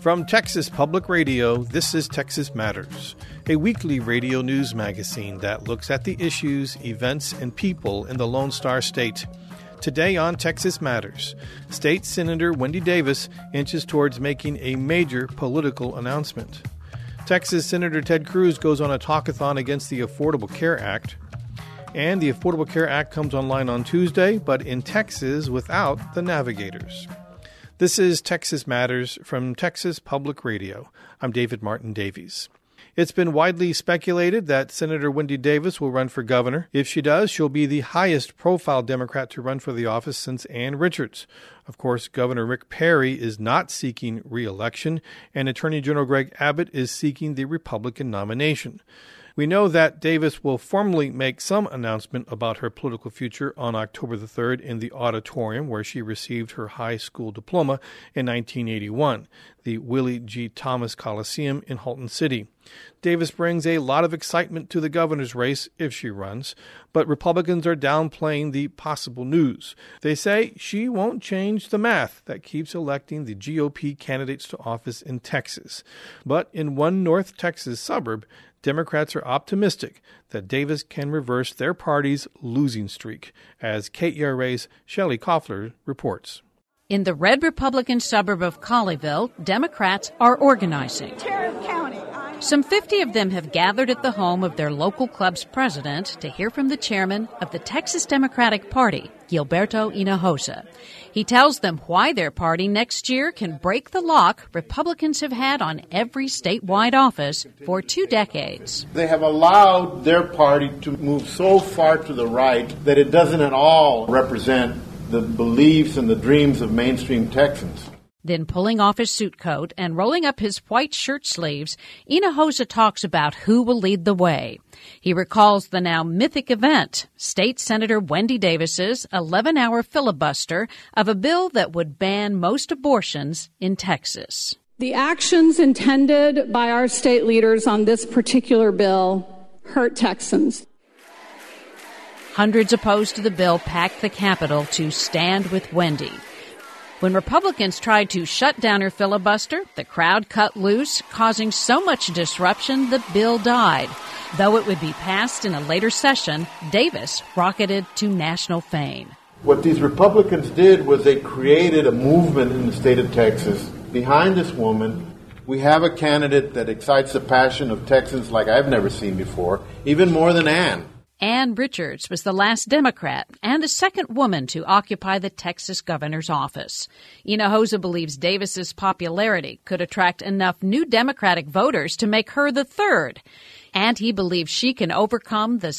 From Texas Public Radio, this is Texas Matters, a weekly radio news magazine that looks at the issues, events, and people in the Lone Star State. Today on Texas Matters, State Senator Wendy Davis inches towards making a major political announcement. Texas Senator Ted Cruz goes on a talkathon against the Affordable Care Act. And the Affordable Care Act comes online on Tuesday, but in Texas without the navigators. This is Texas Matters from Texas Public Radio. I'm David Martin Davies. It's been widely speculated that Senator Wendy Davis will run for governor. If she does, she'll be the highest profile Democrat to run for the office since Ann Richards. Of course, Governor Rick Perry is not seeking re-election, and Attorney General Greg Abbott is seeking the Republican nomination. We know that Davis will formally make some announcement about her political future on October the 3rd in the auditorium where she received her high school diploma in 1981, the Willie G. Thomas Coliseum in Halton City. Davis brings a lot of excitement to the governor's race if she runs, but Republicans are downplaying the possible news. They say she won't change the math that keeps electing the GOP candidates to office in Texas. But in one North Texas suburb, Democrats are optimistic that Davis can reverse their party's losing streak, as KERA's Shelley Koffler reports. In the red Republican suburb of Colleyville, Democrats are organizing. Some 50 of them have gathered at the home of their local club's president to hear from the chairman of the Texas Democratic Party, Gilberto Hinojosa. He tells them why their party next year can break the lock Republicans have had on every statewide office for 2 decades. They have allowed their party to move so far to the right that it doesn't at all represent the beliefs and the dreams of mainstream Texans. Then pulling off his suit coat and rolling up his white shirt sleeves, Hinojosa talks about who will lead the way. He recalls the now mythic event, State Senator Wendy Davis's 11-hour filibuster of a bill that would ban most abortions in Texas. The actions intended by our state leaders on this particular bill hurt Texans. Hundreds opposed to the bill packed the Capitol to stand with Wendy. When Republicans tried to shut down her filibuster, the crowd cut loose, causing so much disruption the bill died. Though it would be passed in a later session, Davis rocketed to national fame. What these Republicans did was they created a movement in the state of Texas behind this woman. We have a candidate that excites the passion of Texans like I've never seen before, even more than Ann. Ann Richards was the last Democrat and the second woman to occupy the Texas governor's office. Hinojosa believes Davis's popularity could attract enough new Democratic voters to make her the third. And he believes she can overcome the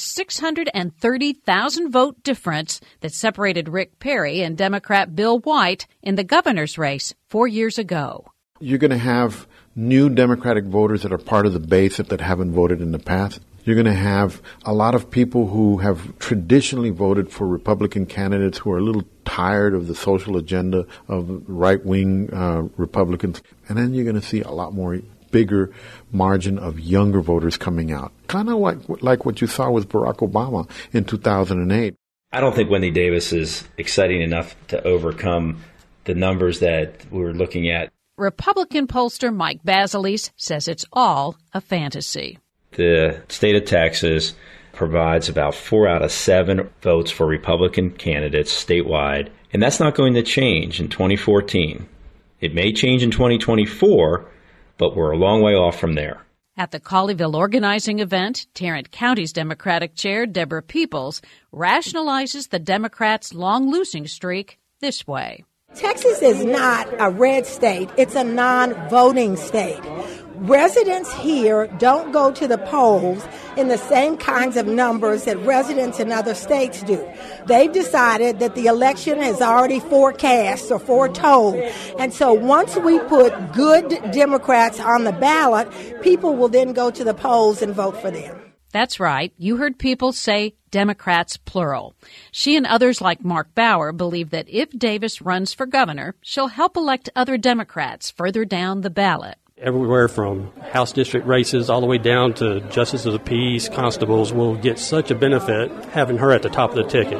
630,000 vote difference that separated Rick Perry and Democrat Bill White in the governor's race 4 years ago. You're going to have new Democratic voters that are part of the base that haven't voted in the past. You're going to have a lot of people who have traditionally voted for Republican candidates who are a little tired of the social agenda of right-wing Republicans. And then you're going to see a lot more bigger margin of younger voters coming out. Kind of like what you saw with Barack Obama in 2008. I don't think Wendy Davis is exciting enough to overcome the numbers that we're looking at. Republican pollster Mike Basilis says it's all a fantasy. The state of Texas provides about 4 out of 7 votes for Republican candidates statewide, and that's not going to change in 2014. It may change in 2024, but we're a long way off from there. At the Colleyville organizing event, Tarrant County's Democratic Chair, Deborah Peoples, rationalizes the Democrats' long losing streak this way. Texas is not a red state. It's a non-voting state. Residents here don't go to the polls in the same kinds of numbers that residents in other states do. They've decided that the election is already forecast or foretold. And so once we put good Democrats on the ballot, people will then go to the polls and vote for them. That's right. You heard people say Democrats, plural. She and others like Mark Bauer believe that if Davis runs for governor, she'll help elect other Democrats further down the ballot. Everywhere from House district races all the way down to justices of the peace, constables will get such a benefit having her at the top of the ticket.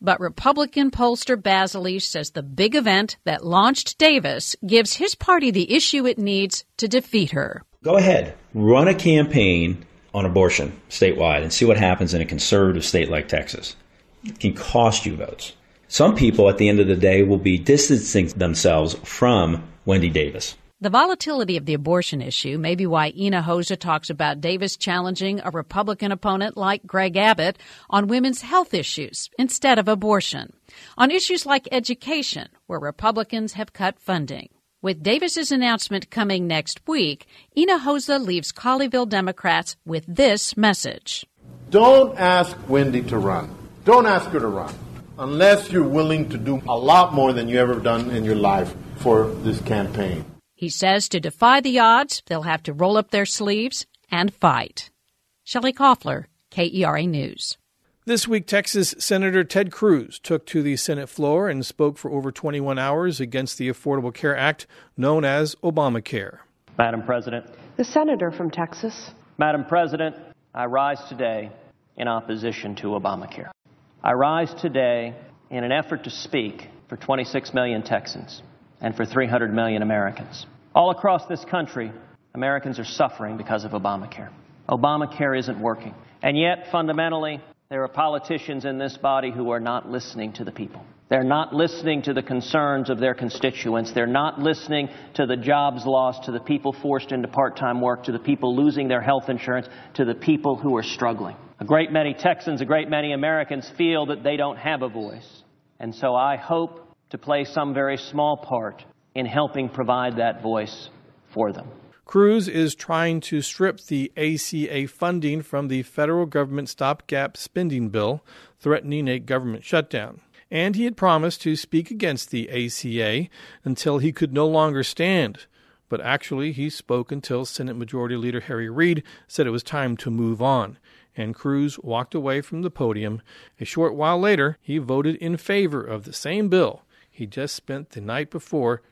But Republican pollster Basile says the big event that launched Davis gives his party the issue it needs to defeat her. Go ahead, run a campaign on abortion statewide and see what happens in a conservative state like Texas. It can cost you votes. Some people at the end of the day will be distancing themselves from Wendy Davis. The volatility of the abortion issue may be why Hinojosa talks about Davis challenging a Republican opponent like Greg Abbott on women's health issues instead of abortion, on issues like education, where Republicans have cut funding. With Davis's announcement coming next week, Hinojosa leaves Colleyville Democrats with this message. Don't ask Wendy to run. Don't ask her to run unless you're willing to do a lot more than you ever done in your life for this campaign. He says to defy the odds, they'll have to roll up their sleeves and fight. Shelley Koffler, KERA News. This week, Texas Senator Ted Cruz took to the Senate floor and spoke for over 21 hours against the Affordable Care Act known as Obamacare. Madam President. The senator from Texas. Madam President, I rise today in opposition to Obamacare. I rise today in an effort to speak for 26 million Texans and for 300 million Americans. All across this country, Americans are suffering because of Obamacare. Obamacare isn't working. And yet, fundamentally, there are politicians in this body who are not listening to the people. They're not listening to the concerns of their constituents. They're not listening to the jobs lost, to the people forced into part-time work, to the people losing their health insurance, to the people who are struggling. A great many Texans, a great many Americans feel that they don't have a voice. And so I hope to play some very small part in helping provide that voice for them. Cruz is trying to strip the ACA funding from the federal government stopgap spending bill, threatening a government shutdown. And he had promised to speak against the ACA until he could no longer stand. But actually, he spoke until Senate Majority Leader Harry Reid said it was time to move on. And Cruz walked away from the podium. A short while later, he voted in favor of the same bill he just spent the night before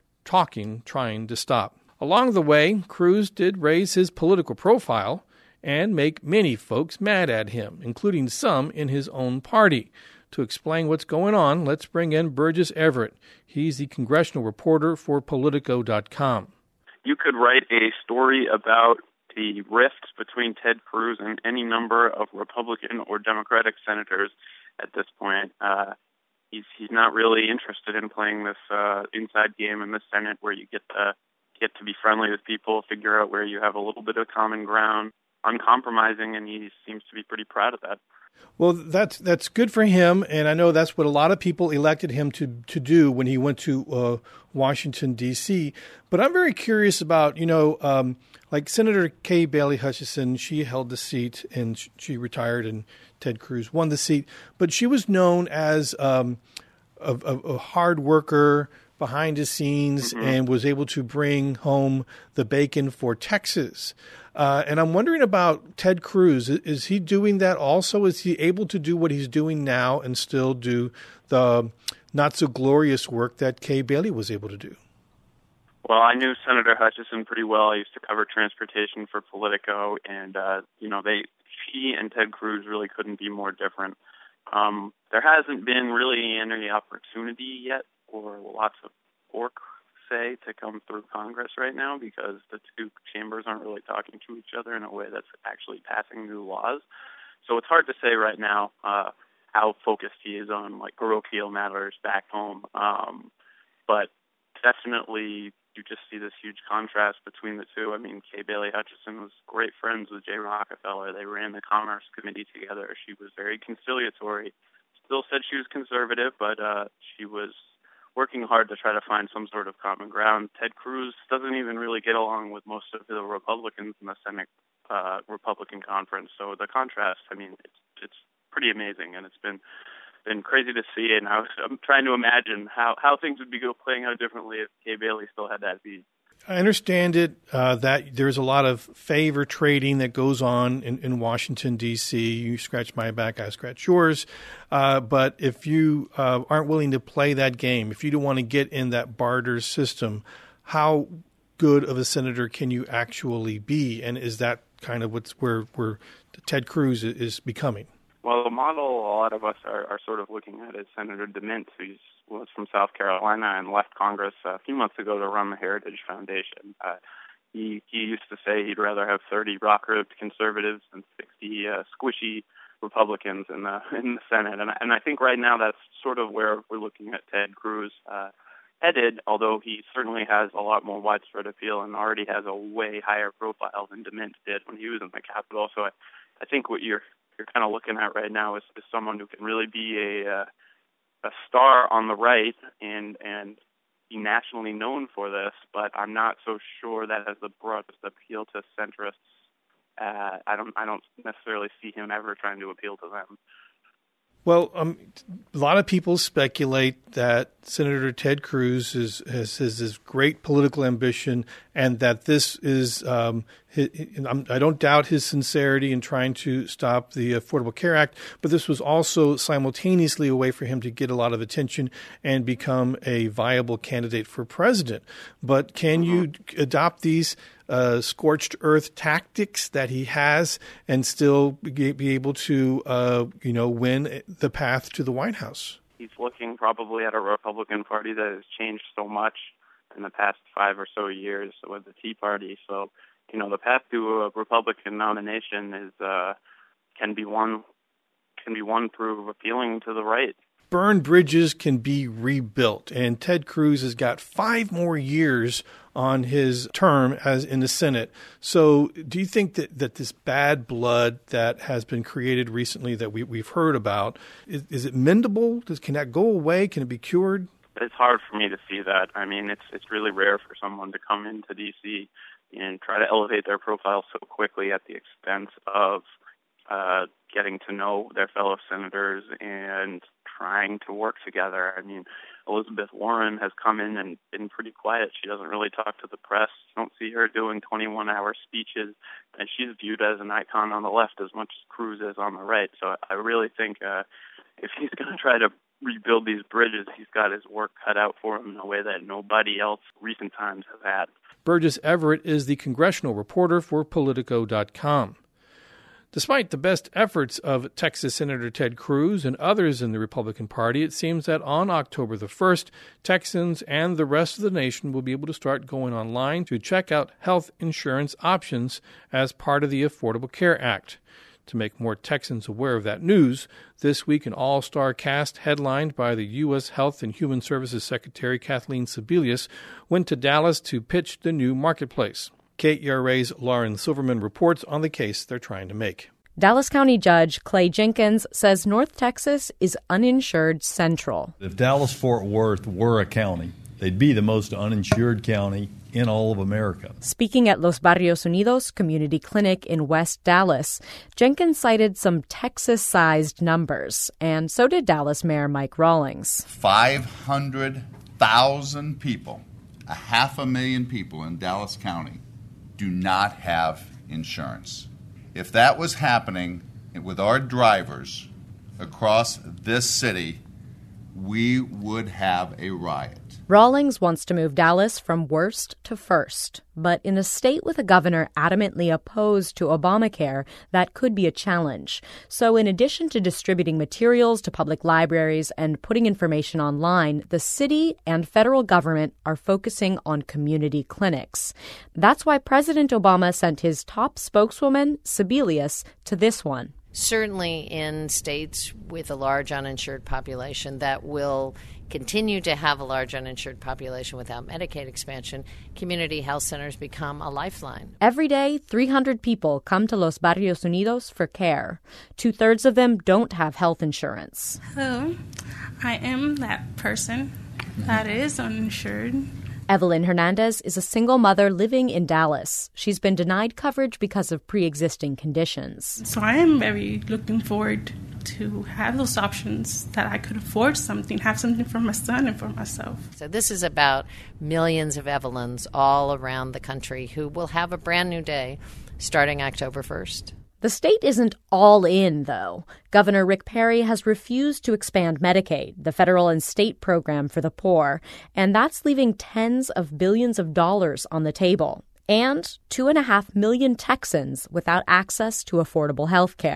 trying to stop. Along the way, Cruz did raise his political profile and make many folks mad at him, including some in his own party. To explain what's going on, let's bring in Burgess Everett. He's the congressional reporter for Politico.com. You could write a story about the rifts between Ted Cruz and any number of Republican or Democratic senators at this point. He's not really interested in playing this inside game in the Senate where you get to be friendly with people, figure out where you have a little bit of common ground, uncompromising, and he seems to be pretty proud of that. Well, that's good for him, and I know that's what a lot of people elected him to do when he went to Washington, D.C. But I'm very curious about, like Senator Kay Bailey Hutchison, she held the seat and she retired, and Ted Cruz won the seat. But she was known as a hard worker behind the scenes and was able to bring home the bacon for Texas. And I'm wondering about Ted Cruz. Is he doing that also? Is he able to do what he's doing now and still do the not-so-glorious work that Kay Bailey was able to do? Well, I knew Senator Hutchison pretty well. I used to cover transportation for Politico, and, she and Ted Cruz really couldn't be more different. There hasn't been really any opportunity yet for lots of pork, say, to come through Congress right now because the two chambers aren't really talking to each other in a way that's actually passing new laws. So it's hard to say right now how focused he is on like parochial matters back home. But definitely you just see this huge contrast between the two. I mean, Kay Bailey Hutchison was great friends with Jay Rockefeller. They ran the Commerce Committee together. She was very conciliatory. Still said she was conservative, but she was working hard to try to find some sort of common ground. Ted Cruz doesn't even really get along with most of the Republicans in the Senate Republican conference. So the contrast, I mean, it's pretty amazing, and it's been crazy to see. And I'm trying to imagine how things would be playing out differently if Kay Bailey still had that seat. I understand that there's a lot of favor trading that goes on in Washington, D.C. You scratch my back, I scratch yours. But if you aren't willing to play that game, if you don't want to get in that barter system, how good of a senator can you actually be? And is that kind of where Ted Cruz is becoming? Well, the model a lot of us are sort of looking at is Senator DeMint, who was from South Carolina and left Congress a few months ago to run the Heritage Foundation. He used to say he'd rather have 30 rock-ribbed conservatives than 60 squishy Republicans in the Senate, and I think right now that's sort of where we're looking at Ted Cruz headed. Although he certainly has a lot more widespread appeal and already has a way higher profile than DeMint did when he was in the Capitol. So I think what you're kind of looking at right now is someone who can really be a star on the right and be nationally known for this. But I'm not so sure that has the broadest appeal to centrists. I don't necessarily see him ever trying to appeal to them. Well, a lot of people speculate that Senator Ted Cruz has this great political ambition, and that this is, I don't doubt his sincerity in trying to stop the Affordable Care Act, but this was also simultaneously a way for him to get a lot of attention and become a viable candidate for president. But can you adopt these scorched earth tactics that he has and still be able to, win the path to the White House? He's looking probably at a Republican Party that has changed so much in the past 5 or so years with the Tea Party. So, the path to a Republican nomination can be one through appealing to the right. Burned bridges can be rebuilt, and Ted Cruz has got 5 more years on his term as in the Senate. So do you think that this bad blood that has been created recently that we've heard about, is it mendable? Can that go away? Can it be cured? It's hard for me to see that. I mean, it's really rare for someone to come into D.C. and try to elevate their profile so quickly at the expense of getting to know their fellow senators and trying to work together. I mean, Elizabeth Warren has come in and been pretty quiet. She doesn't really talk to the press. You don't see her doing 21-hour speeches, and she's viewed as an icon on the left as much as Cruz is on the right. So I really think if he's going to try to rebuild these bridges, he's got his work cut out for him in a way that nobody else recent times has had. Burgess Everett is the congressional reporter for Politico.com. Despite the best efforts of Texas Senator Ted Cruz and others in the Republican Party, it seems that on October the 1st, Texans and the rest of the nation will be able to start going online to check out health insurance options as part of the Affordable Care Act. To make more Texans aware of that news, this week an all-star cast headlined by the U.S. Health and Human Services Secretary Kathleen Sebelius went to Dallas to pitch the new marketplace. KERA's Lauren Silverman reports on the case they're trying to make. Dallas County Judge Clay Jenkins says North Texas is uninsured central. If Dallas-Fort Worth were a county, they'd be the most uninsured county in all of America. Speaking at Los Barrios Unidos Community Clinic in West Dallas, Jenkins cited some Texas-sized numbers, and so did Dallas Mayor Mike Rawlings. 500,000 people, 500,000 people in Dallas County do not have insurance. If that was happening with our drivers across this city, we would have a riot. Rawlings wants to move Dallas from worst to first, but in a state with a governor adamantly opposed to Obamacare, that could be a challenge. So in addition to distributing materials to public libraries and putting information online, the city and federal government are focusing on community clinics. That's why President Obama sent his top spokeswoman, Sebelius, to this one. Certainly in states with a large uninsured population that will continue to have a large uninsured population without Medicaid expansion, community health centers become a lifeline. Every day, 300 people come to Los Barrios Unidos for care. 2/3 of them don't have health insurance. Hello, I am that person that is uninsured. Evelyn Hernandez is a single mother living in Dallas. She's been denied coverage because of pre-existing conditions. So I am very looking forward to have those options that I could afford something, have something for my son and for myself. So this is about millions of Evelyns all around the country who will have a brand new day starting October 1st. The state isn't all in, though. Governor Rick Perry has refused to expand Medicaid, the federal and state program for the poor, and that's leaving tens of billions of dollars on the table, and 2.5 million Texans without access to affordable health care.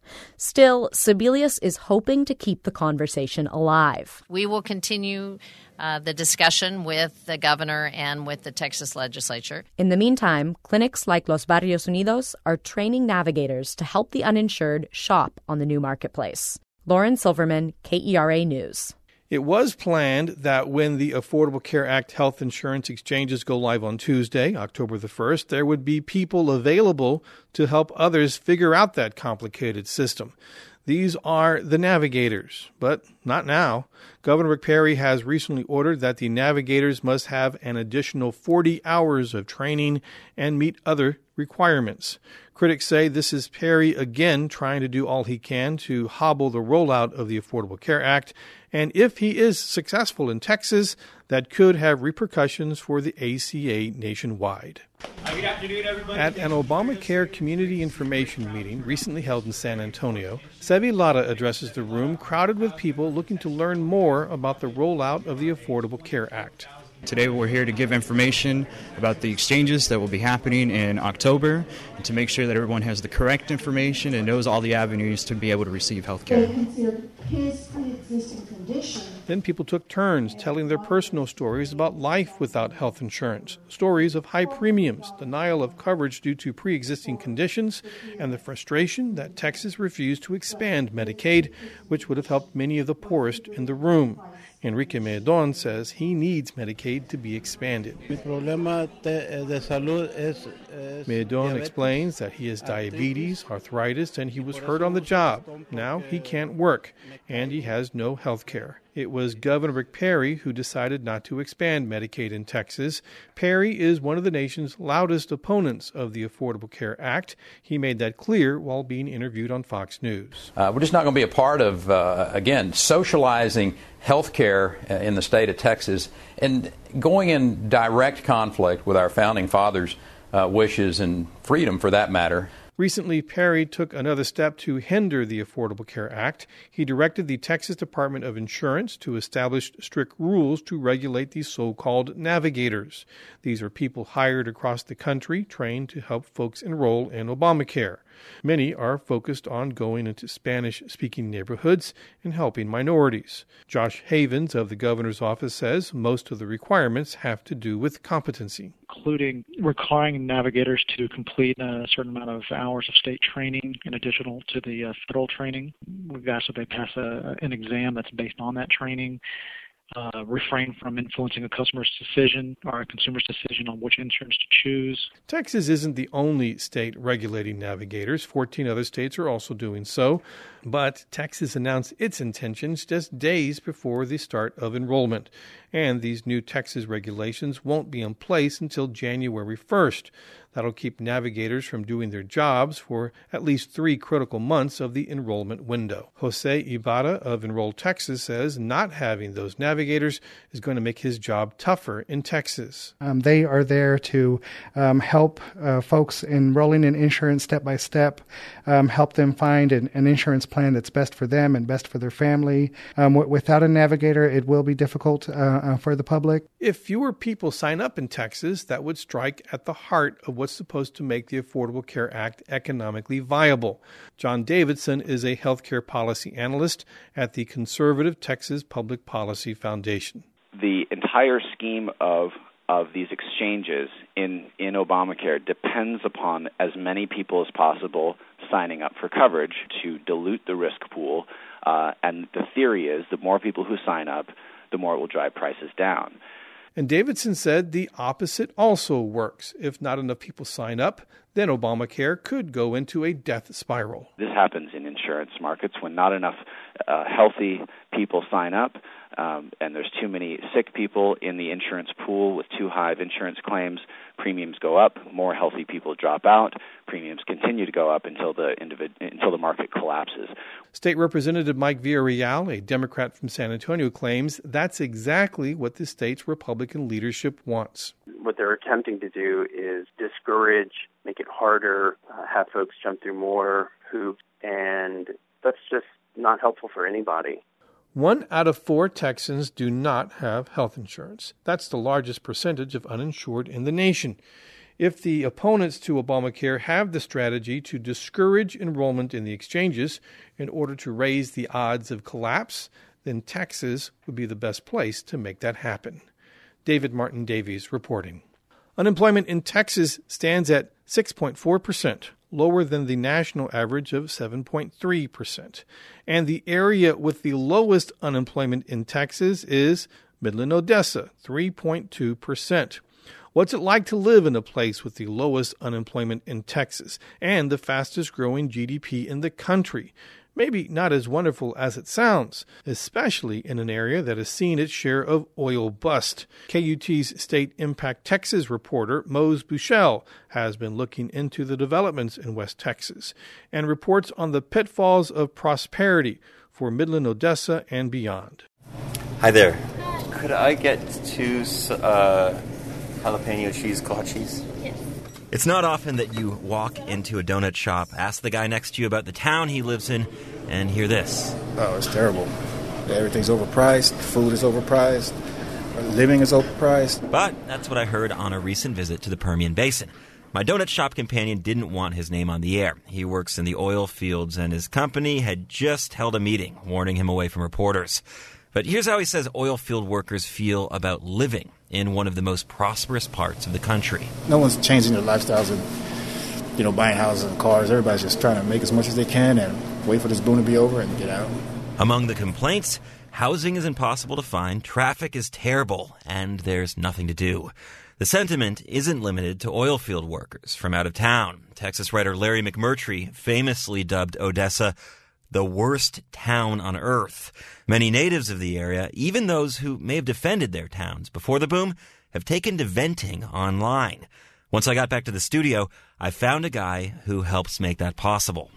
Still, Sebelius is hoping to keep the conversation alive. We will continue the discussion with the governor and with the Texas legislature. In the meantime, clinics like Los Barrios Unidos are training navigators to help the uninsured shop on the new marketplace. Lauren Silverman, KERA News. It was planned that when the Affordable Care Act health insurance exchanges go live on Tuesday, October the 1st, there would be people available to help others figure out that complicated system. These are the navigators, but not now. Governor Rick Perry has recently ordered that the navigators must have an additional 40 hours of training and meet other requirements. Critics say this is Perry again trying to do all he can to hobble the rollout of the Affordable Care Act, and if he is successful in Texas, that could have repercussions for the ACA nationwide. Good afternoon, everybody. At an Obamacare community information meeting recently held in San Antonio, Sevi Lara addresses the room crowded with people looking to learn more about the rollout of the Affordable Care Act. Today we're here to give information about the exchanges that will be happening in October and to make sure that everyone has the correct information and knows all the avenues to be able to receive health care. Then people took turns telling their personal stories about life without health insurance, stories of high premiums, denial of coverage due to pre-existing conditions, and the frustration that Texas refused to expand Medicaid, which would have helped many of the poorest in the room. Enrique Medon says he needs Medicaid to be expanded. Medon explains that he has diabetes, arthritis, and he was hurt on the job. Now he can't work, and he has no health care. It was Governor Rick Perry who decided not to expand Medicaid in Texas. Perry is one of the nation's loudest opponents of the Affordable Care Act. He made that clear while being interviewed on Fox News. We're just not going to be a part of, again, socializing health care in the state of Texas and going in direct conflict with our founding fathers' wishes and freedom, for that matter. Recently, Perry took another step to hinder the Affordable Care Act. He directed the Texas Department of Insurance to establish strict rules to regulate these so-called navigators. These are people hired across the country, trained to help folks enroll in Obamacare. Many are focused on going into Spanish-speaking neighborhoods and helping minorities. Josh Havens of the governor's office says most of the requirements have to do with competency, including requiring navigators to complete a certain amount of hours of state training in addition to the federal training. We've asked that they pass an exam that's based on that training. Refrain from influencing a customer's decision or a consumer's decision on which insurance to choose. Texas isn't the only state regulating navigators. 14 other states are also doing so. But Texas announced its intentions just days before the start of enrollment. And these new Texas regulations won't be in place until January 1st. That'll keep navigators from doing their jobs for at least 3 critical months of the enrollment window. Jose Ibarra of Enroll Texas says not having those navigators is going to make his job tougher in Texas. They are there to help folks enrolling in insurance step by step, help them find an insurance plan that's best for them and best for their family. Without a navigator, it will be difficult for the public. If fewer people sign up in Texas, that would strike at the heart of what's supposed to make the Affordable Care Act economically viable. John Davidson is a healthcare policy analyst at the conservative Texas Public Policy Foundation. The entire scheme of these exchanges in Obamacare depends upon as many people as possible signing up for coverage to dilute the risk pool. And the theory is the more people who sign up, the more it will drive prices down. And Davidson said the opposite also works. If not enough people sign up, then Obamacare could go into a death spiral. This happens in insurance markets when not enough healthy people sign up, and there's too many sick people in the insurance pool with too high of insurance claims. Premiums go up, more healthy people drop out, premiums continue to go up until the market collapses. State Representative Mike Villarreal, a Democrat from San Antonio, claims that's exactly what the state's Republican leadership wants. What they're attempting to do is discourage, make it harder, have folks jump through more hoops, and that's just not helpful for anybody. 1 out of 4 Texans do not have health insurance. That's the largest percentage of uninsured in the nation. If the opponents to Obamacare have the strategy to discourage enrollment in the exchanges in order to raise the odds of collapse, then Texas would be the best place to make that happen. David Martin Davies reporting. Unemployment in Texas stands at 6.4%, lower than the national average of 7.3%. And the area with the lowest unemployment in Texas is Midland-Odessa, 3.2%. What's it like to live in a place with the lowest unemployment in Texas and the fastest growing GDP in the country? Maybe not as wonderful as it sounds, especially in an area that has seen its share of oil bust. KUT's State Impact Texas reporter Mose Buchel has been looking into the developments in West Texas and reports on the pitfalls of prosperity for Midland-Odessa and beyond. Hi there. Could I get 2 jalapeno cheese cottage cheese? Yes. It's not often that you walk into a donut shop, ask the guy next to you about the town he lives in, and hear this. Oh, it's terrible. Everything's overpriced, food is overpriced, living is overpriced. But that's what I heard on a recent visit to the Permian Basin. My donut shop companion didn't want his name on the air. He works in the oil fields, and his company had just held a meeting, warning him away from reporters. But here's how he says oil field workers feel about living in one of the most prosperous parts of the country. No one's changing their lifestyles and, buying houses and cars. Everybody's just trying to make as much as they can and wait for this boom to be over and get out. Among the complaints, housing is impossible to find, traffic is terrible, and there's nothing to do. The sentiment isn't limited to oil field workers from out of town. Texas writer Larry McMurtry famously dubbed Odessa the worst town on earth. Many natives of the area, even those who may have defended their towns before the boom, have taken to venting online. Once I got back to the studio, I found a guy who helps make that possible.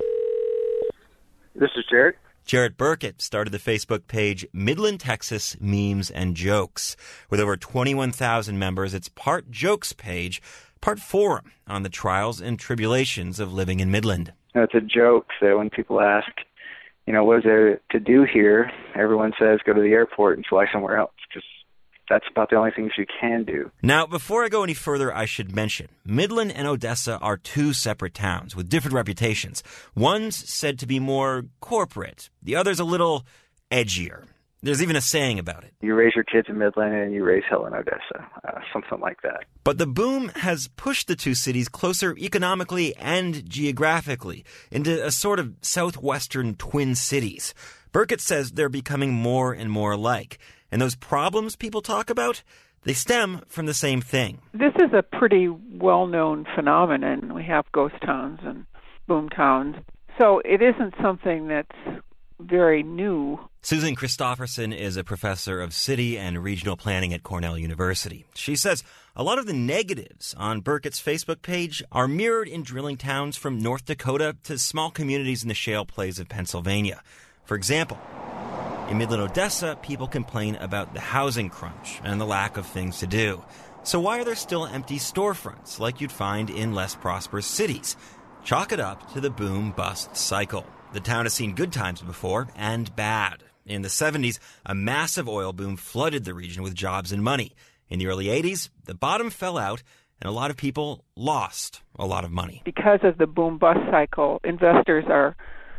This is Jarrett. Jarrett Burkett started the Facebook page Midland, Texas Memes and Jokes. With over 21,000 members, it's part jokes page, part forum on the trials and tribulations of living in Midland. It's a joke, so when people ask, what is there to do here? Everyone says go to the airport and fly somewhere else, because that's about the only things you can do. Now, before I go any further, I should mention, Midland and Odessa are 2 separate towns with different reputations. One's said to be more corporate, the other's a little edgier. There's even a saying about it. You raise your kids in Midland and you raise hell in Odessa, something like that. But the boom has pushed the 2 cities closer economically and geographically into a sort of southwestern twin cities. Burkett says they're becoming more and more alike. And those problems people talk about, they stem from the same thing. This is a pretty well-known phenomenon. We have ghost towns and boom towns. So it isn't something that's very new. Susan Christofferson is a professor of city and regional planning at Cornell University. She says a lot of the negatives on Burkett's Facebook page are mirrored in drilling towns from North Dakota to small communities in the shale plays of Pennsylvania. For example, in Midland-Odessa, people complain about the housing crunch and the lack of things to do. So why are there still empty storefronts like you'd find in less prosperous cities? Chalk it up to the boom-bust cycle. The town has seen good times before and bad. In the 70s, a massive oil boom flooded the region with jobs and money. In the early 80s, the bottom fell out and a lot of people lost a lot of money. Because of the boom-bust cycle, investors are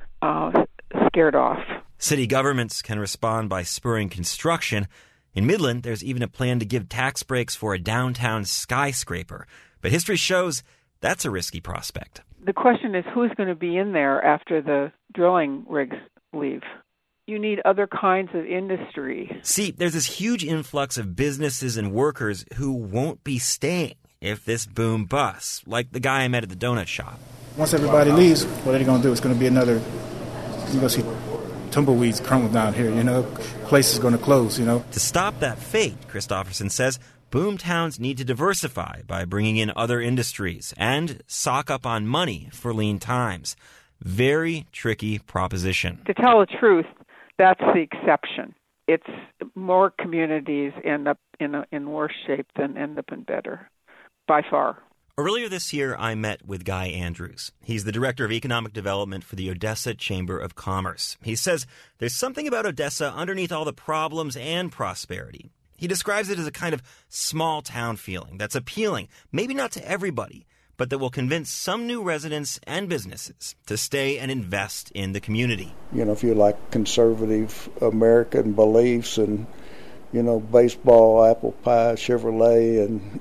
scared off. City governments can respond by spurring construction. In Midland, there's even a plan to give tax breaks for a downtown skyscraper. But history shows that's a risky prospect. The question is who's going to be in there after the drilling rigs leave? You need other kinds of industry. See, there's this huge influx of businesses and workers who won't be staying if this boom busts, like the guy I met at the donut shop. Once everybody leaves, what are they going to do? It's going to be another, you're going to see tumbleweeds crumble down here, Place is going to close, To stop that fate, Christofferson says, boom towns need to diversify by bringing in other industries and sock up on money for lean times. Very tricky proposition. To tell the truth, that's the exception. It's more communities end up in worse shape than end up in better, by far. Earlier this year, I met with Guy Andrews. He's the Director of Economic Development for the Odessa Chamber of Commerce. He says there's something about Odessa underneath all the problems and prosperity. He describes it as a kind of small-town feeling that's appealing, maybe not to everybody, but that will convince some new residents and businesses to stay and invest in the community. You know, if you like conservative American beliefs and, you know, baseball, apple pie, Chevrolet, and,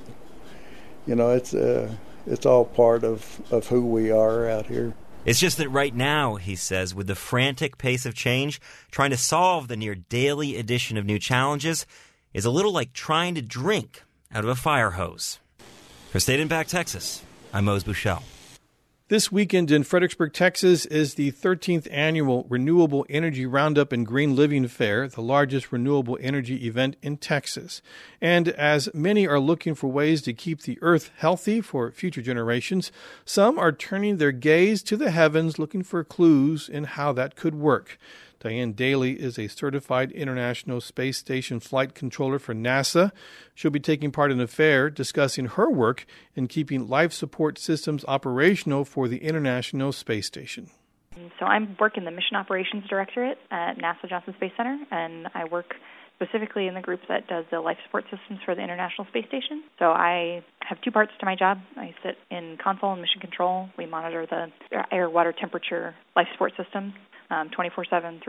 you know, it's all part of who we are out here. It's just that right now, he says, with the frantic pace of change, trying to solve the near daily addition of new challenges is a little like trying to drink out of a fire hose. For State Impact Texas, I'm Mose Buchel. This weekend in Fredericksburg, Texas, is the 13th annual Renewable Energy Roundup and Green Living Fair, the largest renewable energy event in Texas. And as many are looking for ways to keep the earth healthy for future generations, some are turning their gaze to the heavens looking for clues in how that could work. Diane Daly is a certified International Space Station flight controller for NASA. She'll be taking part in a fair discussing her work in keeping life support systems operational for the International Space Station. So I work in the Mission Operations Directorate at NASA Johnson Space Center, and I work specifically in the group that does the life support systems for the International Space Station. So I have two parts to my job. I sit in console and mission control. We monitor the air, water, temperature, life support systems 24/7,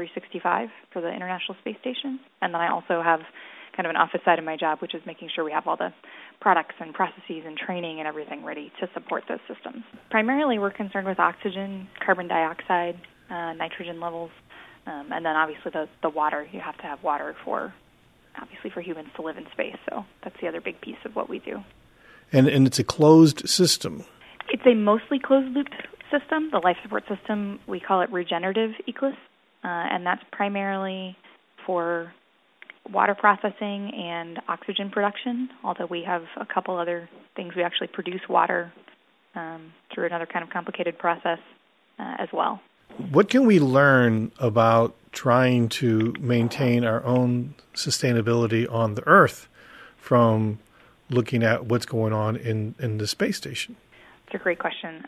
365 for the International Space Station. And then I also have kind of an office side of my job, which is making sure we have all the products and processes and training and everything ready to support those systems. Primarily, we're concerned with oxygen, carbon dioxide, nitrogen levels, and then obviously the water. You have to have water for humans to live in space. So that's the other big piece of what we do. And it's a closed system. It's a mostly closed-loop system. The life support system, we call it regenerative ECLIS, and that's primarily for water processing and oxygen production, although we have a couple other things. We actually produce water through another kind of complicated process as well. What can we learn about trying to maintain our own sustainability on the Earth from looking at what's going on in the space station? It's a great question.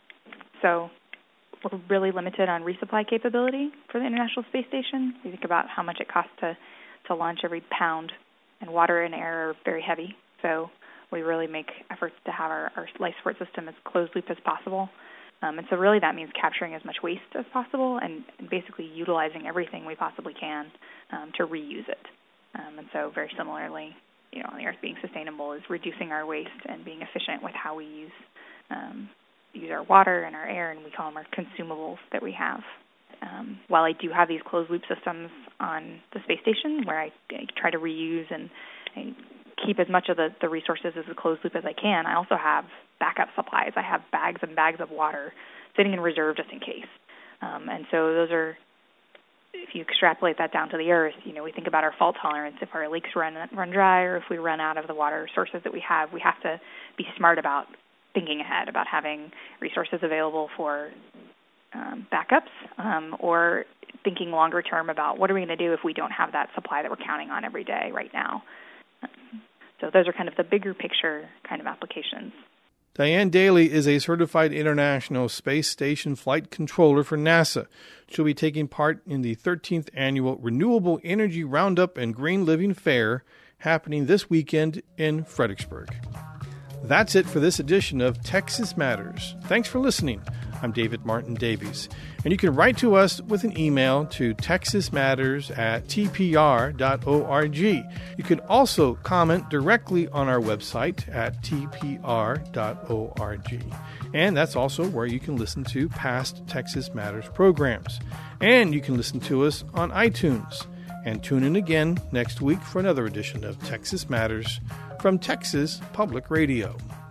So we're really limited on resupply capability for the International Space Station. You think about how much it costs to launch every pound, and water and air are very heavy. So we really make efforts to have our life support system as closed loop as possible. And so really that means capturing as much waste as possible and basically utilizing everything we possibly can to reuse it. And so very similarly, you know, on the Earth, being sustainable is reducing our waste and being efficient with how we use our water and our air, and we call them our consumables that we have. While I do have these closed-loop systems on the space station where I try to reuse and keep as much of the resources as a closed loop as I can, I also have backup supplies. I have bags and bags of water sitting in reserve just in case. And so those are, if you extrapolate that down to the Earth, you know, we think about our fault tolerance. If our lakes run dry or if we run out of the water sources that we have to be smart about thinking ahead, about having resources available for backups, or thinking longer term about what are we going to do if we don't have that supply that we're counting on every day right now. So those are kind of the bigger picture kind of applications. Diane Daly is a certified International Space Station flight controller for NASA. She'll be taking part in the 13th annual Renewable Energy Roundup and Green Living Fair happening this weekend in Fredericksburg. That's it for this edition of Texas Matters. Thanks for listening. I'm David Martin Davies. And you can write to us with an email to texasmatters@tpr.org. You can also comment directly on our website at tpr.org. And that's also where you can listen to past Texas Matters programs. And you can listen to us on iTunes. And tune in again next week for another edition of Texas Matters from Texas Public Radio.